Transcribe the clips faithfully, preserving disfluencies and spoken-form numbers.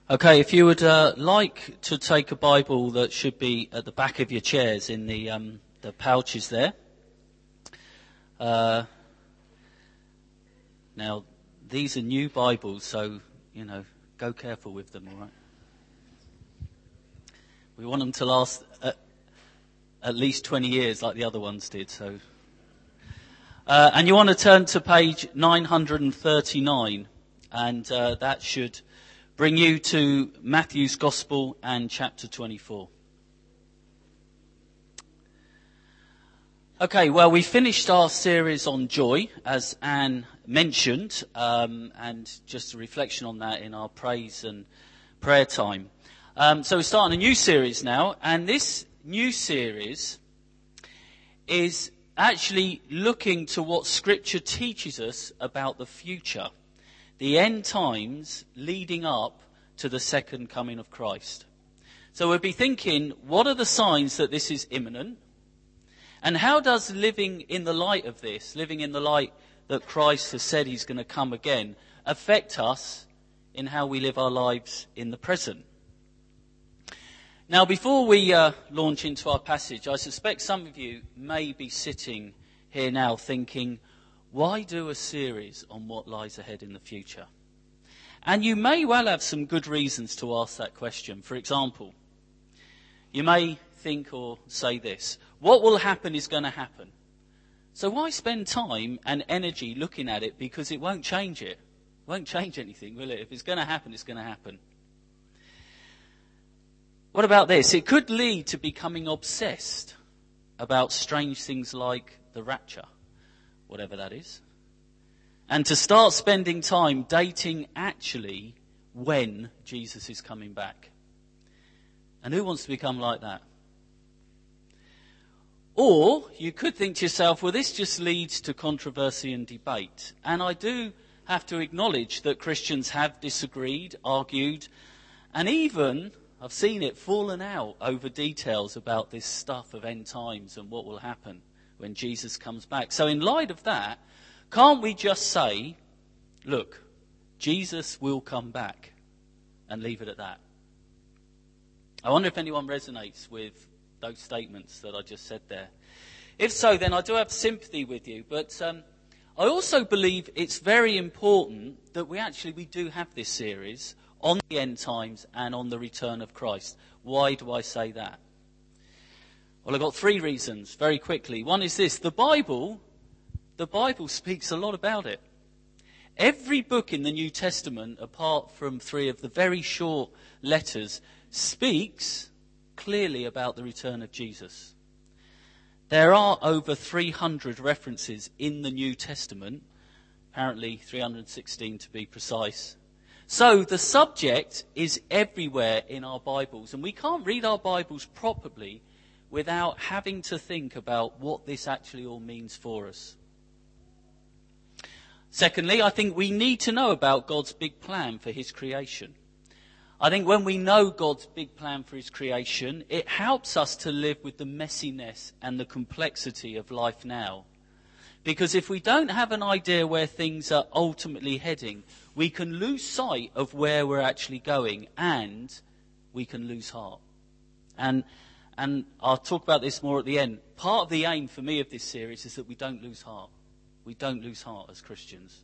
Okay, if you would uh, like to take a Bible that should be at the back of your chairs in the um, the pouches there. Uh, now, these are new Bibles, so, you know, go careful with them, all right? We want them to last at, at least twenty years like the other ones did, so... Uh, and you want to turn to page nine hundred thirty-nine, and uh, that should bring you to Matthew's Gospel and chapter twenty-four. Okay, well, we finished our series on joy, as Anne mentioned, um, and just a reflection on that in our praise and prayer time. Um, so we're starting a new series now, and this new series is actually looking to what Scripture teaches us about the future, the end times leading up to the second coming of Christ. So we'll be thinking, what are the signs that this is imminent? And how does living in the light of this, living in the light that Christ has said he's going to come again, affect us in how we live our lives in the present? Now, before we uh, launch into our passage, I suspect some of you may be sitting here now thinking, why do a series on what lies ahead in the future? And you may well have some good reasons to ask that question. For example, you may think or say this: what will happen is going to happen. So why spend time and energy looking at it, because it won't change it? It won't change anything, will it? If it's going to happen, it's going to happen. What about this? It could lead to becoming obsessed about strange things like the rapture, whatever that is, and to start spending time dating actually when Jesus is coming back. And who wants to become like that? Or you could think to yourself, well, this just leads to controversy and debate. And I do have to acknowledge that Christians have disagreed, argued, and even, I've seen it, fallen out over details about this stuff of end times and what will happen when Jesus comes back. So in light of that, can't we just say, look, Jesus will come back, and leave it at that? I wonder if anyone resonates with those statements that I just said there. If so, then I do have sympathy with you. But um, I also believe it's very important that we actually, we do have this series on the end times and on the return of Christ. Why do I say that? Well, I've got three reasons, very quickly. One is this: the Bible, the Bible speaks a lot about it. Every book in the New Testament, apart from three of the very short letters, speaks clearly about the return of Jesus. There are over three hundred references in the New Testament, apparently three hundred sixteen to be precise. So the subject is everywhere in our Bibles, and we can't read our Bibles properly without having to think about what this actually all means for us. Secondly, I think we need to know about God's big plan for his creation. I think when we know God's big plan for his creation, it helps us to live with the messiness and the complexity of life now. Because if we don't have an idea where things are ultimately heading, we can lose sight of where we're actually going, and we can lose heart. And and I'll talk about this more at the end. Part of the aim for me of this series is that we don't lose heart. We don't lose heart as Christians.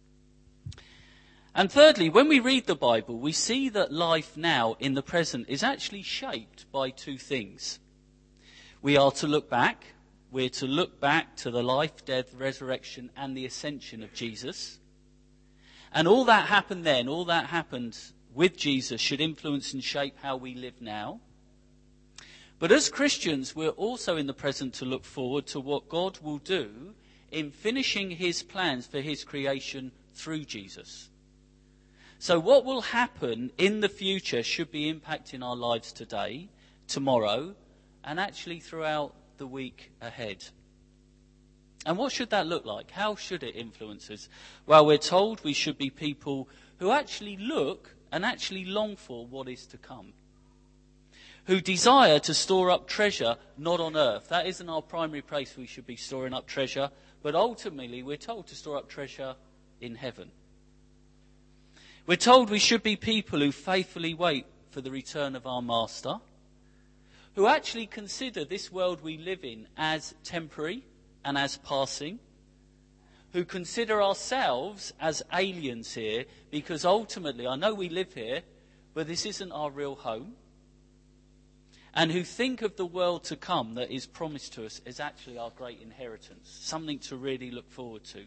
And thirdly, when we read the Bible, we see that life now in the present is actually shaped by two things. We are to look back. We're to look back to the life, death, resurrection, and the ascension of Jesus. And all that happened then, all that happened with Jesus, should influence and shape how we live now. But as Christians, we're also in the present to look forward to what God will do in finishing his plans for his creation through Jesus. So what will happen in the future should be impacting our lives today, tomorrow, and actually throughout the week ahead. And what should that look like? How should it influence us? Well, we're told we should be people who actually look and actually long for what is to come. Who desire to store up treasure not on earth. That isn't our primary place we should be storing up treasure, but ultimately we're told to store up treasure in heaven. We're told we should be people who faithfully wait for the return of our Master, who actually consider this world we live in as temporary and as passing, who consider ourselves as aliens here because ultimately, I know we live here, but this isn't our real home, and who think of the world to come that is promised to us as actually our great inheritance, something to really look forward to.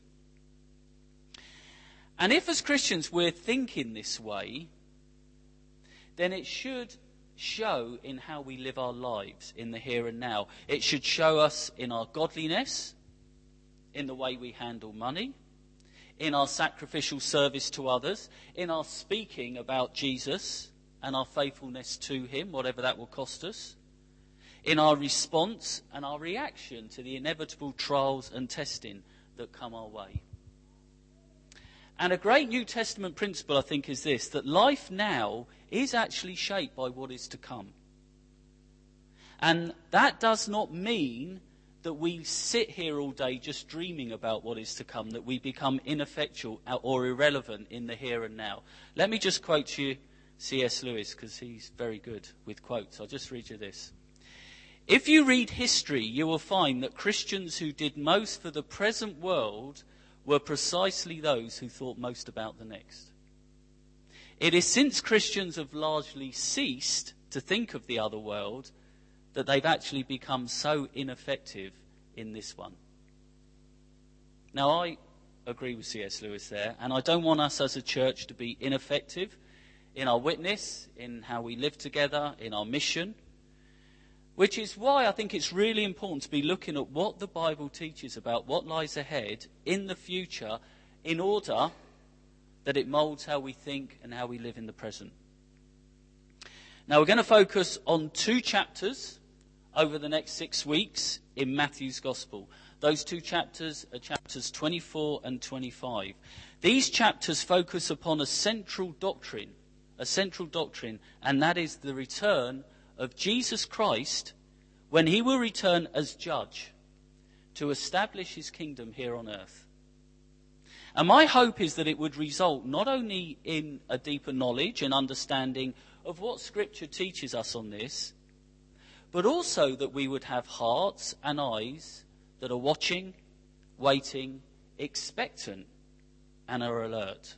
And if as Christians we're thinking this way, then it should show in how we live our lives in the here and now. It should show us in our godliness, in the way we handle money, in our sacrificial service to others, in our speaking about Jesus and our faithfulness to him, whatever that will cost us, in our response and our reaction to the inevitable trials and testing that come our way. And a great New Testament principle, I think, is this, that life now is actually shaped by what is to come. And that does not mean that we sit here all day just dreaming about what is to come, that we become ineffectual or irrelevant in the here and now. Let me just quote you C S Lewis, because he's very good with quotes. I'll just read you this. If you read history, you will find that Christians who did most for the present world were precisely those who thought most about the next. It is since Christians have largely ceased to think of the other world that they've actually become so ineffective in this one. Now, I agree with C S Lewis there, and I don't want us as a church to be ineffective in our witness, in how we live together, in our mission, which is why I think it's really important to be looking at what the Bible teaches about what lies ahead in the future in order that it moulds how we think and how we live in the present. Now, we're going to focus on two chapters over the next six weeks in Matthew's Gospel. Those two chapters are chapters twenty-four and twenty-five. These chapters focus upon a central doctrine, a central doctrine, and that is the return of Jesus Christ when he will return as judge to establish his kingdom here on earth. And my hope is that it would result not only in a deeper knowledge and understanding of what Scripture teaches us on this, but also that we would have hearts and eyes that are watching, waiting, expectant, and are alert.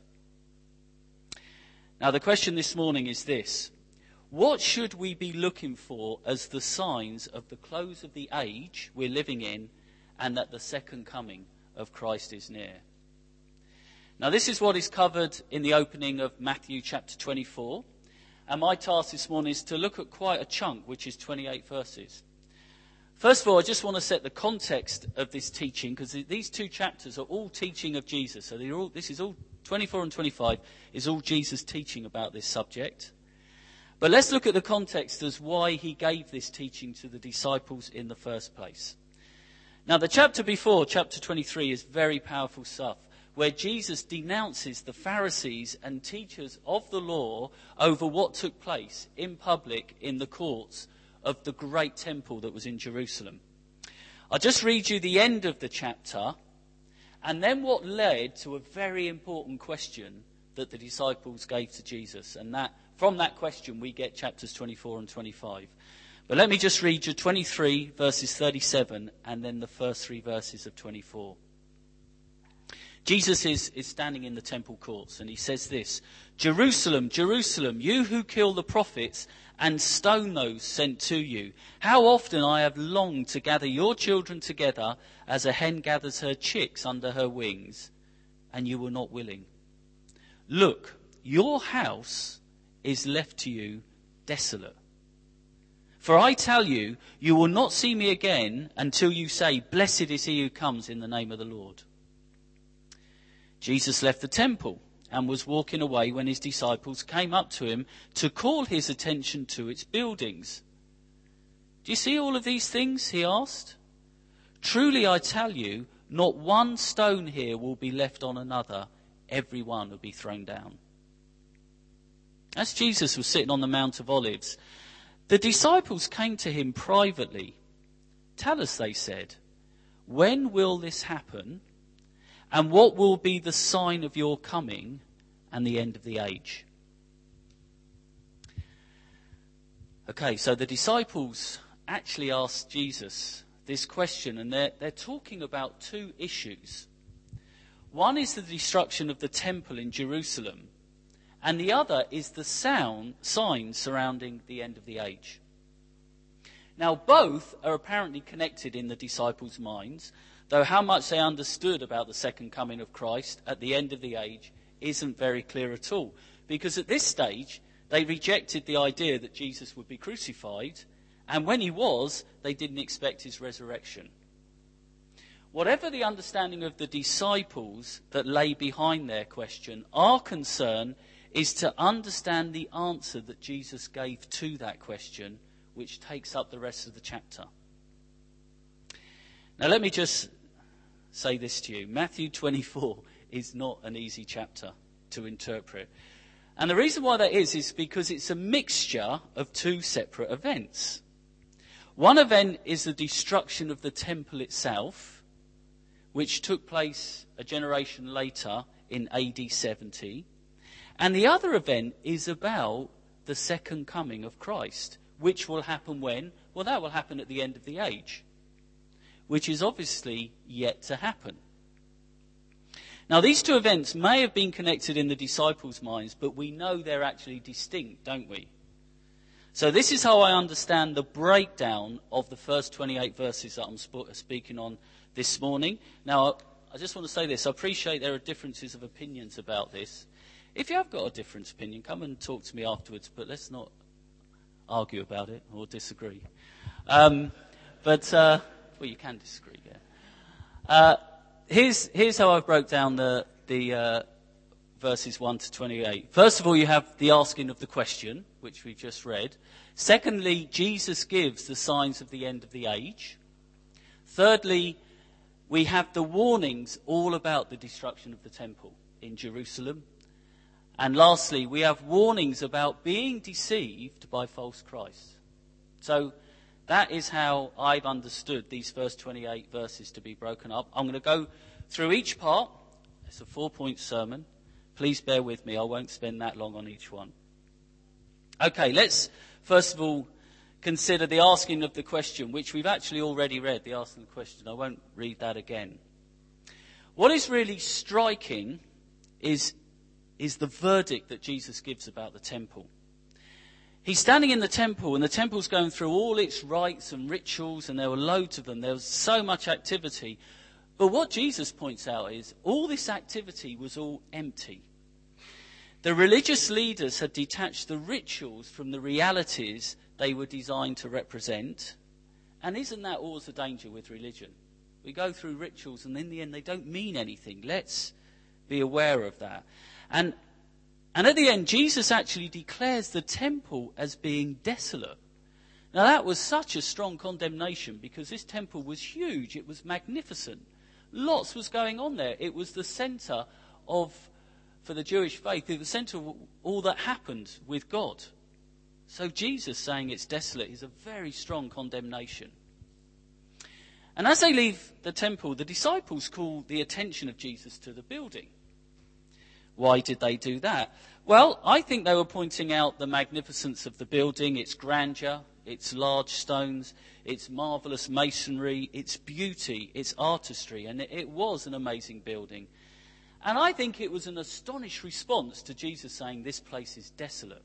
Now, the question this morning is this. What should we be looking for as the signs of the close of the age we're living in and that the second coming of Christ is near? Now, this is what is covered in the opening of Matthew chapter twenty-four. And my task this morning is to look at quite a chunk, which is twenty-eight verses. First of all, I just want to set the context of this teaching, because these two chapters are all teaching of Jesus. So they're all, this is all, twenty-four and twenty-five is all Jesus teaching about this subject. But let's look at the context as why he gave this teaching to the disciples in the first place. Now, the chapter before, chapter twenty-three, is very powerful stuff, where Jesus denounces the Pharisees and teachers of the law over what took place in public in the courts of the great temple that was in Jerusalem. I'll just read you the end of the chapter, and then what led to a very important question that the disciples gave to Jesus. And that from that question we get chapters twenty-four and twenty-five. But let me just read you twenty-three verses thirty-seven and then the first three verses of twenty-four. Jesus is, is standing in the temple courts and he says this, Jerusalem, Jerusalem, you who kill the prophets and stone those sent to you. How often I have longed to gather your children together as a hen gathers her chicks under her wings, and you were not willing. Look, your house is left to you desolate. For I tell you, you will not see me again until you say, blessed is he who comes in the name of the Lord. Jesus left the temple and was walking away when his disciples came up to him to call his attention to its buildings. Do you see all of these things? He asked. Truly I tell you, not one stone here will be left on another. Every one will be thrown down. As Jesus was sitting on the Mount of Olives, the disciples came to him privately. Tell us, they said, when will this happen? And what will be the sign of your coming and the end of the age. Okay, so the disciples actually asked Jesus this question, and they're, they're talking about two issues. One is the destruction of the temple in Jerusalem, and the other is the sound, sign surrounding the end of the age. Now, both are apparently connected in the disciples' minds, though how much they understood about the second coming of Christ at the end of the age isn't very clear at all. Because at this stage, they rejected the idea that Jesus would be crucified, and when he was, they didn't expect his resurrection. Whatever the understanding of the disciples that lay behind their question, our concern is to understand the answer that Jesus gave to that question, which takes up the rest of the chapter. Now let me just say this to you. Matthew twenty-four is not an easy chapter to interpret. And the reason why that is, is because it's a mixture of two separate events. One event is the destruction of the temple itself, which took place a generation later in A D seventy. And the other event is about the second coming of Christ, which will happen when? Well, that will happen at the end of the age, which is obviously yet to happen. Now, these two events may have been connected in the disciples' minds, but we know they're actually distinct, don't we? So this is how I understand the breakdown of the first twenty-eight verses that I'm sp- speaking on this morning. Now, I just want to say this. I appreciate there are differences of opinions about this. If you have got a different opinion, come and talk to me afterwards, but let's not argue about it or disagree. Um, but, uh, well, you can disagree, yeah. Uh, here's, here's how I broke down the, the uh, verses one to twenty-eight. First of all, you have the asking of the question, which we just read. Secondly, Jesus gives the signs of the end of the age. Thirdly, we have the warnings all about the destruction of the temple in Jerusalem. And lastly, we have warnings about being deceived by false Christ. So that is how I've understood these first twenty-eight verses to be broken up. I'm going to go through each part. It's a four-point sermon. Please bear with me. I won't spend that long on each one. Okay, let's first of all consider the asking of the question, which we've actually already read, the asking of the question. I won't read that again. What is really striking is is the verdict that Jesus gives about the temple. He's standing in the temple, and the temple's going through all its rites and rituals, and there were loads of them. There was so much activity. But what Jesus points out is all this activity was all empty. The religious leaders had detached the rituals from the realities they were designed to represent. And isn't that always the danger with religion? We go through rituals, and in the end, they don't mean anything. Let's be aware of that. And, and at the end, Jesus actually declares the temple as being desolate. Now, that was such a strong condemnation because this temple was huge. It was magnificent. Lots was going on there. It was the centre of, for the Jewish faith, it was the centre of all that happened with God. So Jesus saying it's desolate is a very strong condemnation. And as they leave the temple, the disciples call the attention of Jesus to the building. Why did they do that? Well, I think they were pointing out the magnificence of the building, its grandeur, its large stones, its marvellous masonry, its beauty, its artistry. And it was an amazing building. And I think it was an astonished response to Jesus saying this place is desolate.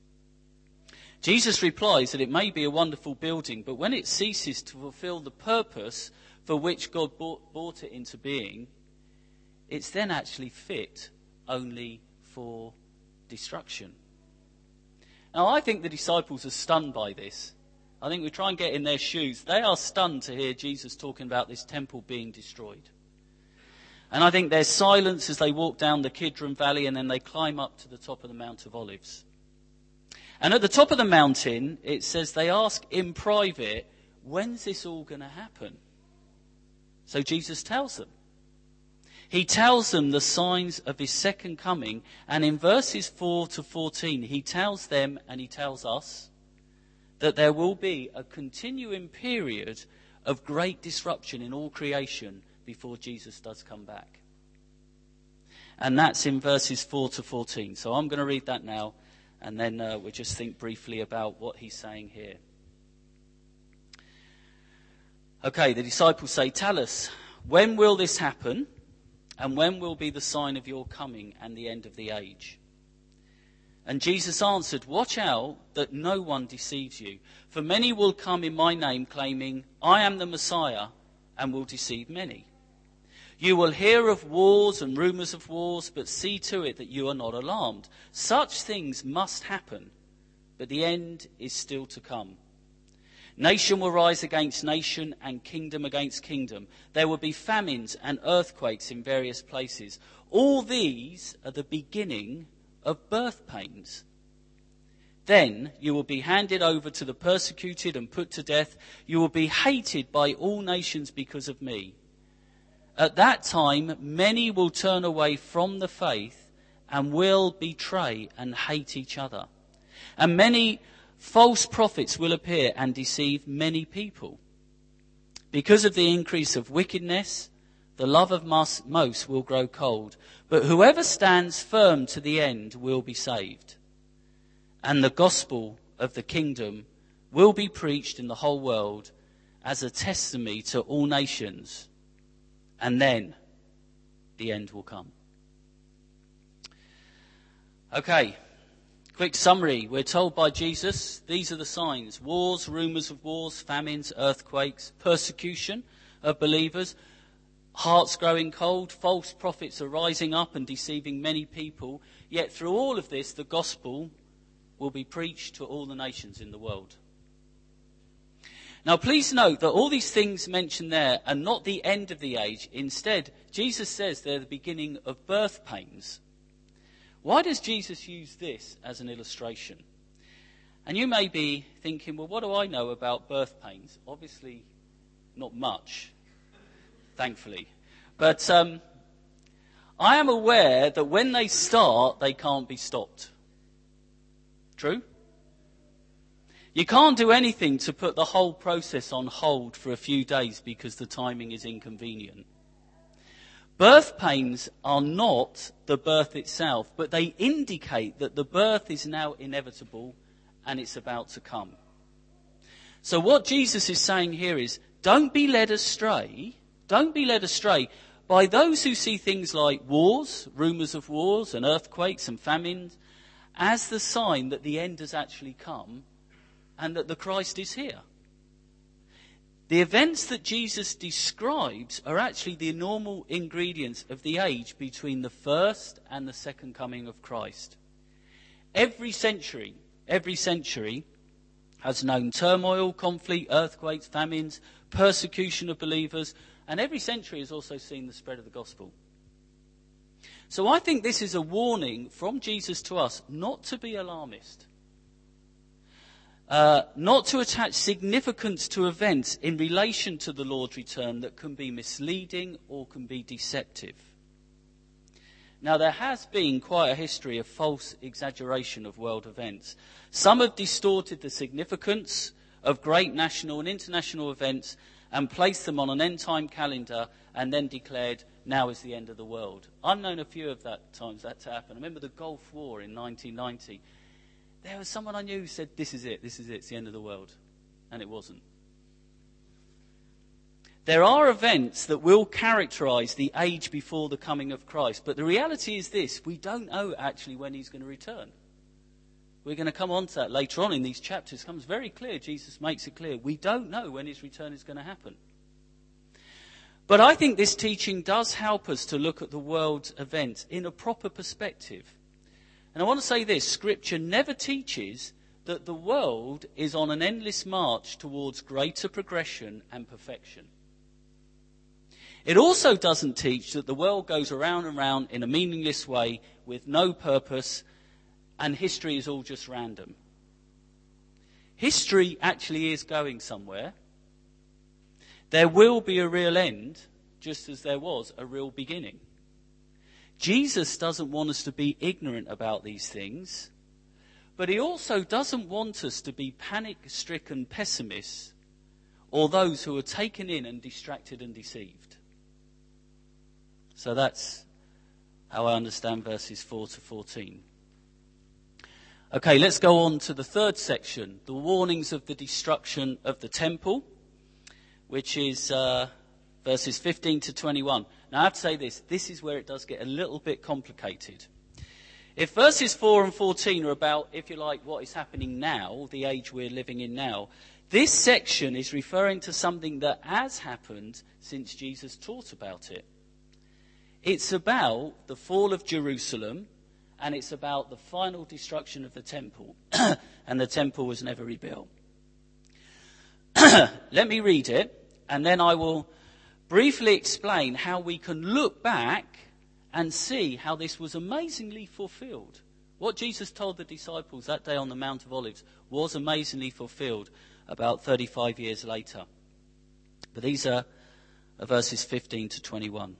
Jesus replies that it may be a wonderful building, but when it ceases to fulfill the purpose for which God brought, brought it into being, it's then actually fit only for destruction. Now, I think the disciples are stunned by this. I think we try and get in their shoes. They are stunned to hear Jesus talking about this temple being destroyed. And I think there's silence as they walk down the Kidron Valley and then they climb up to the top of the Mount of Olives. And at the top of the mountain, it says they ask in private, when's this all going to happen? So Jesus tells them. He tells them the signs of his second coming. And in verses four to fourteen, he tells them and he tells us that there will be a continuing period of great disruption in all creation before Jesus does come back. And that's in verses four to fourteen. So I'm going to read that now, and then uh, we'll just think briefly about what he's saying here. Okay, the disciples say, "Tell us, when will this happen? And when will be the sign of your coming and the end of the age?" And Jesus answered, "Watch out that no one deceives you. For many will come in my name claiming, 'I am the Messiah,' and will deceive many. You will hear of wars and rumours of wars, but see to it that you are not alarmed. Such things must happen, but the end is still to come. Nation will rise against nation and kingdom against kingdom. There will be famines and earthquakes in various places. All these are the beginning of birth pains. Then you will be handed over to the persecuted and put to death. You will be hated by all nations because of me. At that time, many will turn away from the faith and will betray and hate each other. And many false prophets will appear and deceive many people. Because of the increase of wickedness, the love of most will grow cold. But whoever stands firm to the end will be saved. And the gospel of the kingdom will be preached in the whole world as a testimony to all nations. And then the end will come." Okay, quick summary. We're told by Jesus, these are the signs: wars, rumours of wars, famines, earthquakes, persecution of believers, hearts growing cold, false prophets are rising up and deceiving many people. Yet through all of this, the gospel will be preached to all the nations in the world. Now, please note that all these things mentioned there are not the end of the age. Instead, Jesus says they're the beginning of birth pains. Why does Jesus use this as an illustration? And you may be thinking, well, what do I know about birth pains? Obviously, not much, thankfully. But um, I am aware that when they start, they can't be stopped. True? You can't do anything to put the whole process on hold for a few days because the timing is inconvenient. Birth pains are not the birth itself, but they indicate that the birth is now inevitable and it's about to come. So what Jesus is saying here is, don't be led astray, don't be led astray by those who see things like wars, rumours of wars and earthquakes and famines as the sign that the end has actually come and that the Christ is here. The events that Jesus describes are actually the normal ingredients of the age between the first and the second coming of Christ. Every century, every century has known turmoil, conflict, earthquakes, famines, persecution of believers, and every century has also seen the spread of the gospel. So I think this is a warning from Jesus to us not to be alarmist. Uh, not to attach significance to events in relation to the Lord's return that can be misleading or can be deceptive. Now, there has been quite a history of false exaggeration of world events. Some have distorted the significance of great national and international events and placed them on an end-time calendar and then declared, now is the end of the world. I've known a few of that times that to happen. I remember the Gulf War in nineteen ninety. There was someone I knew who said, this is it, this is it, it's the end of the world. And it wasn't. There are events that will characterise the age before the coming of Christ. But the reality is this, we don't know actually when he's going to return. We're going to come on to that later on in these chapters. It comes very clear, Jesus makes it clear. We don't know when his return is going to happen. But I think this teaching does help us to look at the world's events in a proper perspective. And I want to say this, Scripture never teaches that the world is on an endless march towards greater progression and perfection. It also doesn't teach that the world goes around and round in a meaningless way with no purpose and history is all just random. History actually is going somewhere. There will be a real end, just as there was a real beginning. Jesus doesn't want us to be ignorant about these things, but he also doesn't want us to be panic-stricken pessimists or those who are taken in and distracted and deceived. So that's how I understand verses four to fourteen. Okay, let's go on to the third section, the warnings of the destruction of the temple, which is uh, verses fifteen to twenty-one. Now, I have to say this, this is where it does get a little bit complicated. If verses four and fourteen are about, if you like, what is happening now, the age we're living in now, this section is referring to something that has happened since Jesus taught about it. It's about the fall of Jerusalem, and it's about the final destruction of the temple, and the temple was never rebuilt. Let me read it, and then I will briefly explain how we can look back and see how this was amazingly fulfilled. What Jesus told the disciples that day on the Mount of Olives was amazingly fulfilled about thirty-five years later. But these are verses fifteen to twenty-one.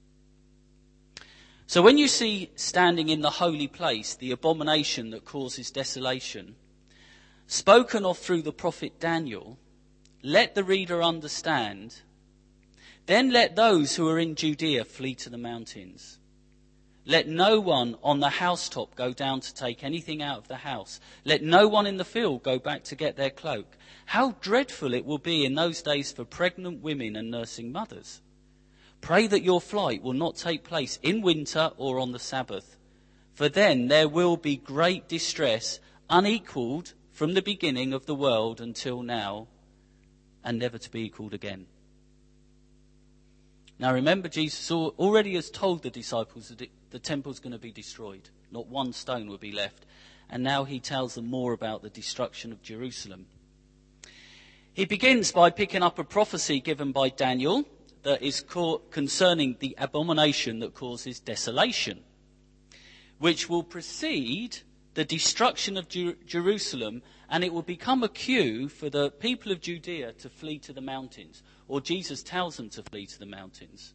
So when you see standing in the holy place the abomination that causes desolation, spoken of through the prophet Daniel, let the reader understand. Then let those who are in Judea flee to the mountains. Let no one on the housetop go down to take anything out of the house. Let no one in the field go back to get their cloak. How dreadful it will be in those days for pregnant women and nursing mothers. Pray that your flight will not take place in winter or on the Sabbath, for then there will be great distress, unequalled from the beginning of the world until now, and never to be equalled again. Now remember, Jesus already has told the disciples that the temple's going to be destroyed. Not one stone will be left. And now he tells them more about the destruction of Jerusalem. He begins by picking up a prophecy given by Daniel that is concerning the abomination that causes desolation, which will precede the destruction of Jer- Jerusalem, and it will become a cue for the people of Judea to flee to the mountains, or Jesus tells them to flee to the mountains.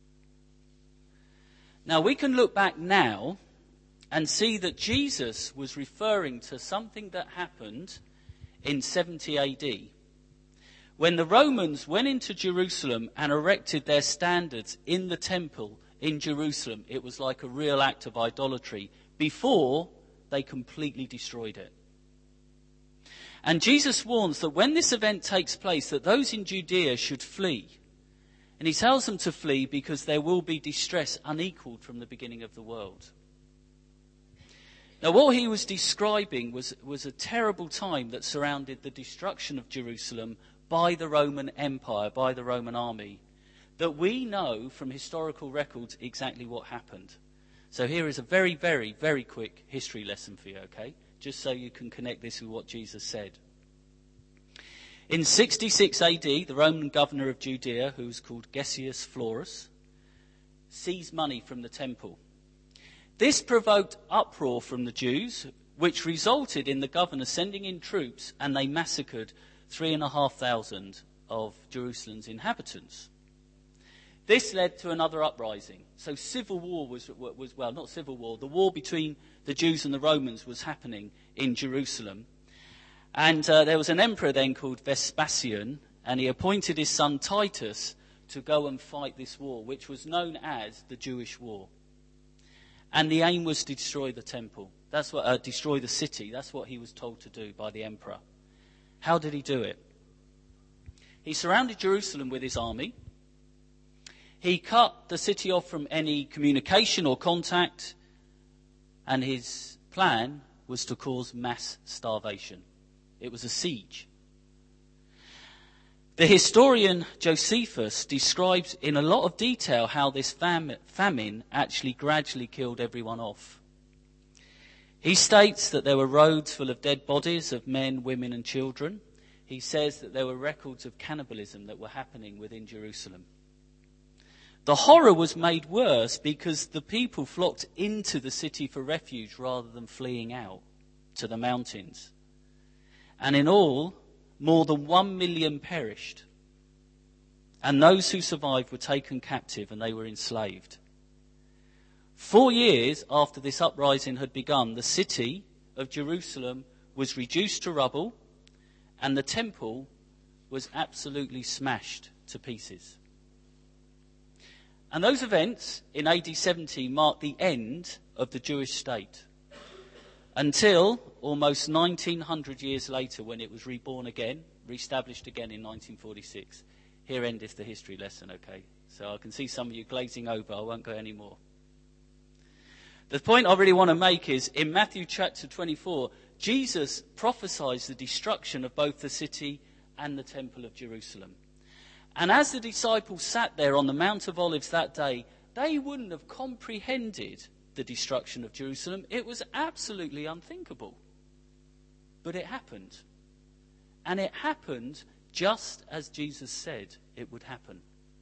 Now we can look back now and see that Jesus was referring to something that happened in seventy A D. When the Romans went into Jerusalem and erected their standards in the temple in Jerusalem, it was like a real act of idolatry before they completely destroyed it. And Jesus warns that when this event takes place, that those in Judea should flee. And he tells them to flee because there will be distress unequalled from the beginning of the world. Now, what he was describing was, was a terrible time that surrounded the destruction of Jerusalem by the Roman Empire, by the Roman army, that we know from historical records exactly what happened. So here is a very, very, very quick history lesson for you, okay? Just so you can connect this with what Jesus said. In sixty-six A D, the Roman governor of Judea, who was called Gessius Florus, seized money from the temple. This provoked uproar from the Jews, which resulted in the governor sending in troops, and they massacred three and a half thousand of Jerusalem's inhabitants. This led to another uprising. So civil war was, was, well, not civil war, the war between the Jews and the Romans was happening in Jerusalem. And uh, there was an emperor then called Vespasian, and he appointed his son Titus to go and fight this war, which was known as the Jewish War. And the aim was to destroy the temple. That's what, uh, destroy the city. That's what he was told to do by the emperor. How did he do it? He surrounded Jerusalem with his army. He cut the city off from any communication or contact, and his plan was to cause mass starvation. It was a siege. The historian Josephus describes in a lot of detail how this fam- famine actually gradually killed everyone off. He states that there were roads full of dead bodies of men, women and children. He says that there were records of cannibalism that were happening within Jerusalem. The horror was made worse because the people flocked into the city for refuge rather than fleeing out to the mountains. And in all, more than one million perished. And those who survived were taken captive and they were enslaved. Four years after this uprising had begun, the city of Jerusalem was reduced to rubble and the temple was absolutely smashed to pieces. And those events in A D seventy marked the end of the Jewish state until almost nineteen hundred years later, when it was reborn again, re-established again in nineteen forty-six. Here endeth the history lesson, okay? So I can see some of you glazing over. I won't go any more. The point I really want to make is, in Matthew chapter twenty-four, Jesus prophesies the destruction of both the city and the temple of Jerusalem. And as the disciples sat there on the Mount of Olives that day, they wouldn't have comprehended the destruction of Jerusalem. It was absolutely unthinkable. But it happened. And it happened just as Jesus said it would happen.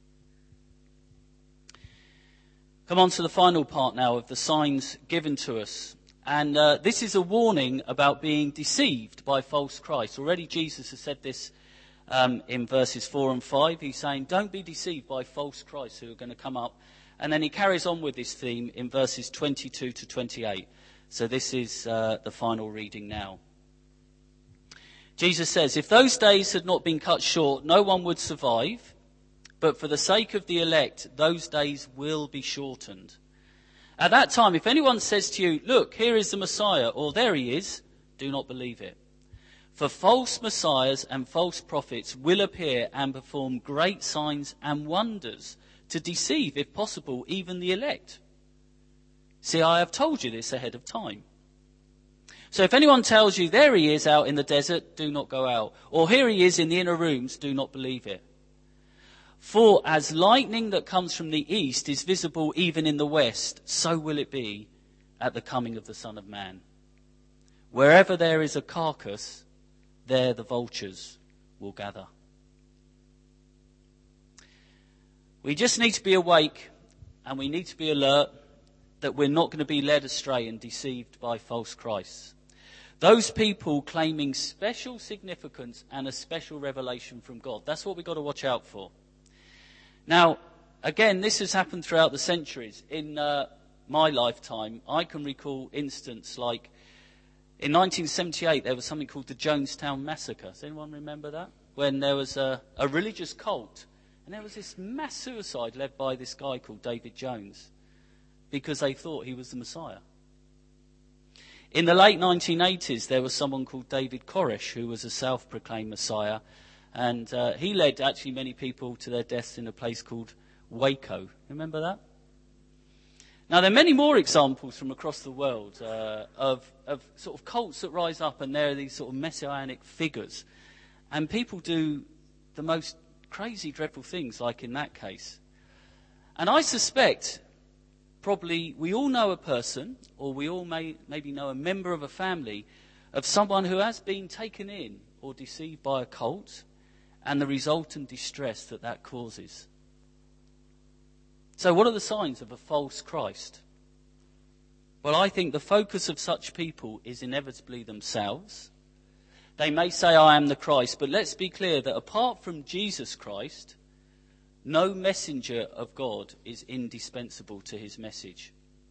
Come on to the final part now of the signs given to us. And uh, this is a warning about being deceived by false Christ. Already Jesus has said this um, in verses four and five. He's saying, don't be deceived by false Christs who are going to come up. And then he carries on with this theme in verses twenty-two to twenty-eight. So this is uh, the final reading now. Jesus says, if those days had not been cut short, no one would survive. But for the sake of the elect, those days will be shortened. At that time, if anyone says to you, look, here is the Messiah, or there he is, do not believe it. For false messiahs and false prophets will appear and perform great signs and wonders to deceive, if possible, even the elect. See, I have told you this ahead of time. So if anyone tells you, there he is out in the desert, do not go out. Or here he is in the inner rooms, do not believe it. For as lightning that comes from the east is visible even in the west, so will it be at the coming of the Son of Man. Wherever there is a carcass, there the vultures will gather. We just need to be awake and we need to be alert that we're not going to be led astray and deceived by false Christs. Those people claiming special significance and a special revelation from God. That's what we've got to watch out for. Now, again, this has happened throughout the centuries. In uh, my lifetime, I can recall instances like in nineteen seventy-eight, there was something called the Jonestown Massacre. Does anyone remember that? When there was a, a religious cult, and there was this mass suicide led by this guy called David Jones because they thought he was the Messiah. In the late nineteen eighties, there was someone called David Koresh who was a self-proclaimed Messiah. And uh, he led actually many people to their deaths in a place called Waco. Remember that? Now, there are many more examples from across the world uh, of, of sort of cults that rise up, and there are these sort of messianic figures. And people do the most crazy, dreadful things, like in that case. And I suspect probably we all know a person, or we all may maybe know a member of a family, of someone who has been taken in or deceived by a cult, and the resultant distress that that causes. So what are the signs of a false Christ? Well, I think the focus of such people is inevitably themselves. They may say, I am the Christ, but let's be clear that apart from Jesus Christ, no messenger of God is indispensable to his message.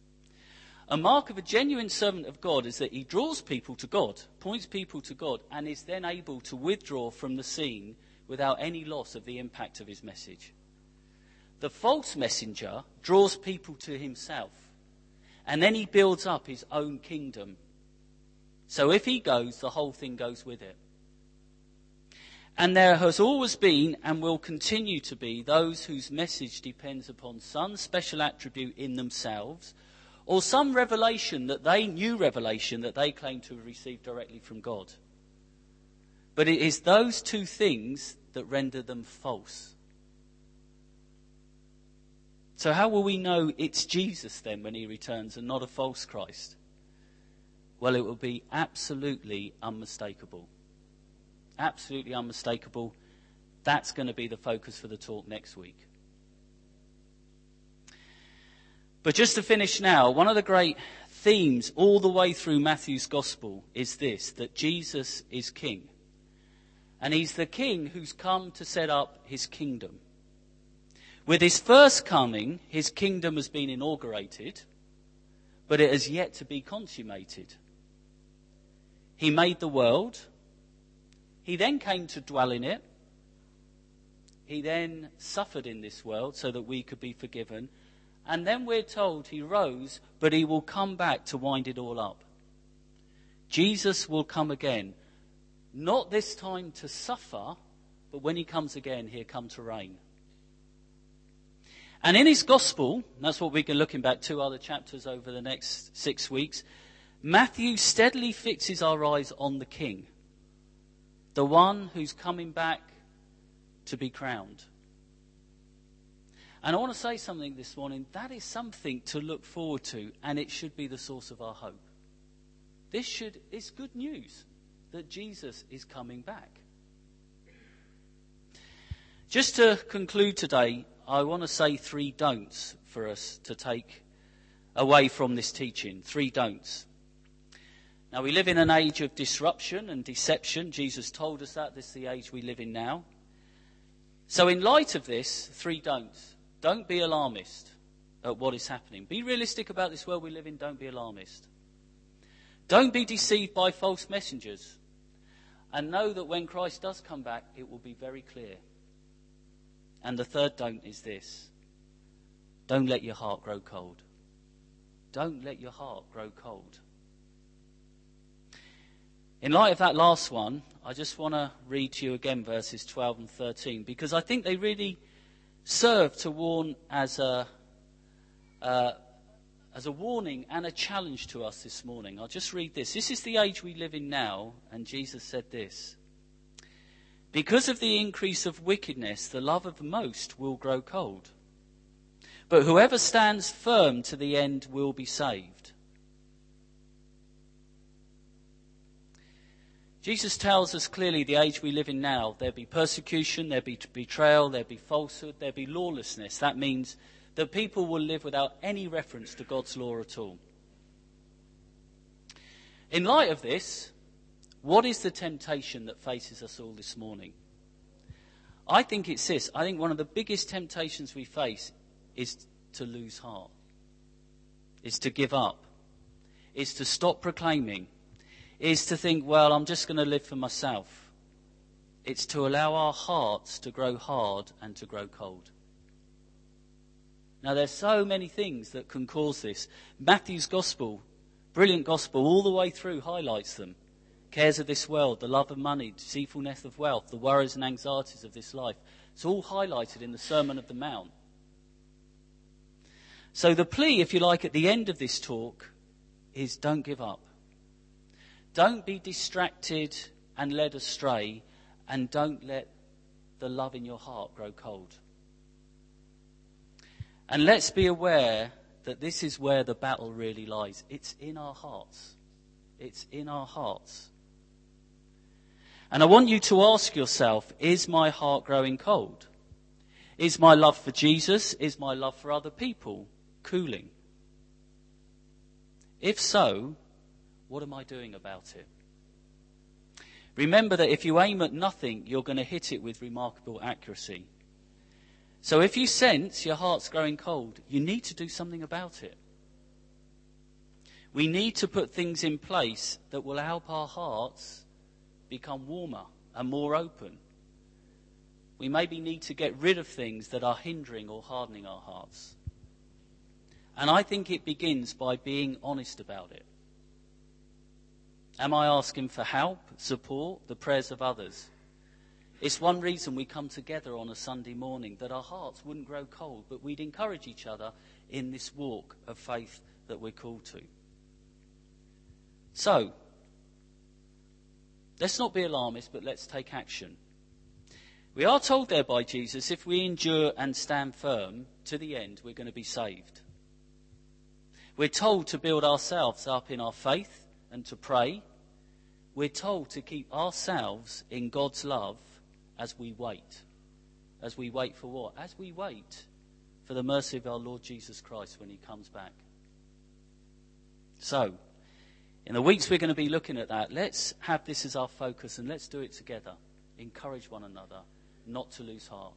A mark of a genuine servant of God is that he draws people to God, points people to God, and is then able to withdraw from the scene without any loss of the impact of his message. The false messenger draws people to himself, and then he builds up his own kingdom. So if he goes, the whole thing goes with it. And there has always been and will continue to be those whose message depends upon some special attribute in themselves, or some revelation that they, new revelation that they claim to have received directly from God. But it is those two things that render them false. So how will we know it's Jesus then when he returns and not a false Christ? Well, it will be absolutely unmistakable. Absolutely unmistakable. That's going to be the focus for the talk next week. But just to finish now, one of the great themes all the way through Matthew's Gospel is this, that Jesus is King. And he's the King who's come to set up his kingdom. With his first coming, his kingdom has been inaugurated, but it has yet to be consummated. He made the world. He then came to dwell in it. He then suffered in this world so that we could be forgiven. And then we're told he rose, but he will come back to wind it all up. Jesus will come again, not this time to suffer, but when he comes again, he'll come to reign. And in his gospel, that's what we're looking back two other chapters over the next six weeks, Matthew steadily fixes our eyes on the King, the one who's coming back to be crowned. And I want to say something this morning. That is something to look forward to, and it should be the source of our hope. This should, it's good news that Jesus is coming back. Just to conclude today, I want to say three don'ts for us to take away from this teaching. Three don'ts. Now, we live in an age of disruption and deception. Jesus told us that. This is the age we live in now. So in light of this, three don'ts. Don't be alarmist at what is happening. Be realistic about this world we live in. Don't be alarmist. Don't be deceived by false messengers. And know that when Christ does come back, it will be very clear. And the third don't is this. Don't let your heart grow cold. Don't let your heart grow cold. In light of that last one, I just want to read to you again verses twelve and thirteen, because I think they really serve to warn as a uh, as a warning and a challenge to us this morning. I'll just read this. This is the age we live in now, and Jesus said this. Because of the increase of wickedness, the love of most will grow cold. But whoever stands firm to the end will be saved. Jesus tells us clearly the age we live in now, there'll be persecution, there'll be betrayal, there'll be falsehood, there'll be lawlessness. That means that people will live without any reference to God's law at all. In light of this, what is the temptation that faces us all this morning? I think it's this. I think one of the biggest temptations we face is to lose heart, is to give up, is to stop proclaiming, is to think, well, I'm just going to live for myself. It's to allow our hearts to grow hard and to grow cold. Now, there's so many things that can cause this. Matthew's gospel, brilliant gospel, all the way through highlights them. Cares of this world, the love of money, deceitfulness of wealth, the worries and anxieties of this life. It's all highlighted in the Sermon of the Mount. So the plea, if you like, at the end of this talk is don't give up. Don't be distracted and led astray, and don't let the love in your heart grow cold. And let's be aware that this is where the battle really lies. It's in our hearts. It's in our hearts. And I want you to ask yourself, is my heart growing cold? Is my love for Jesus, is my love for other people cooling? If so, what am I doing about it? Remember that if you aim at nothing, you're going to hit it with remarkable accuracy. So if you sense your heart's growing cold, you need to do something about it. We need to put things in place that will help our hearts become warmer and more open. We maybe need to get rid of things that are hindering or hardening our hearts. And I think it begins by being honest about it. Am I asking for help, support, the prayers of others? It's one reason we come together on a Sunday morning, that our hearts wouldn't grow cold, but we'd encourage each other in this walk of faith that we're called to. So, let's not be alarmist, but let's take action. We are told there by Jesus, if we endure and stand firm to the end, we're going to be saved. We're told to build ourselves up in our faith and to pray. We're told to keep ourselves in God's love as we wait. As we wait for what? As we wait for the mercy of our Lord Jesus Christ when he comes back. So, in the weeks we're going to be looking at that, let's have this as our focus and let's do it together. Encourage one another not to lose heart.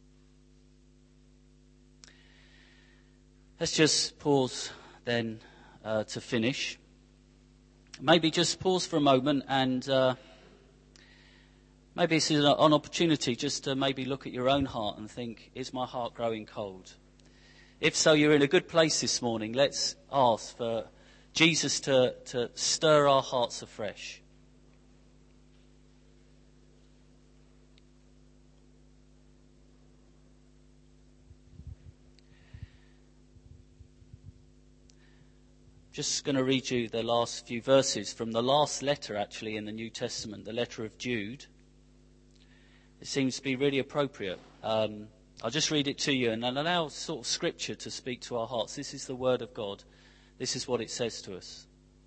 Let's just pause then uh, to finish. Maybe just pause for a moment and uh, Maybe this is an opportunity just to maybe look at your own heart and think, is my heart growing cold? If so, you're in a good place this morning. Let's ask for Jesus to, to stir our hearts afresh. Just going to read you the last few verses from the last letter, actually, in the New Testament, the letter of Jude. It seems to be really appropriate. Um, I'll just read it to you and allow sort of scripture to speak to our hearts. This is the word of God. This is what it says to us.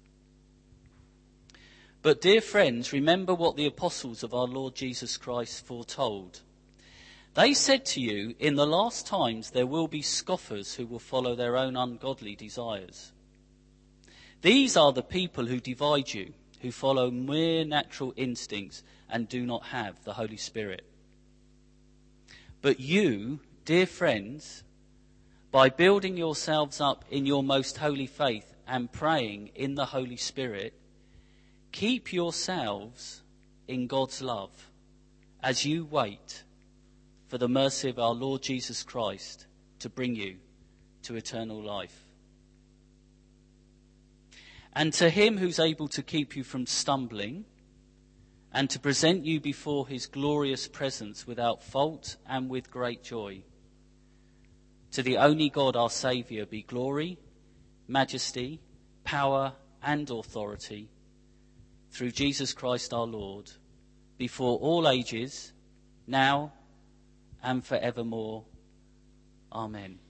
But dear friends, remember what the apostles of our Lord Jesus Christ foretold. They said to you, in the last times there will be scoffers who will follow their own ungodly desires. These are the people who divide you, who follow mere natural instincts and do not have the Holy Spirit. But you, dear friends, by building yourselves up in your most holy faith and praying in the Holy Spirit, keep yourselves in God's love as you wait for the mercy of our Lord Jesus Christ to bring you to eternal life. And to him who's able to keep you from stumbling and to present you before his glorious presence without fault and with great joy. To the only God our Saviour be glory, majesty, power and authority through Jesus Christ our Lord, before all ages, now and forevermore. Amen.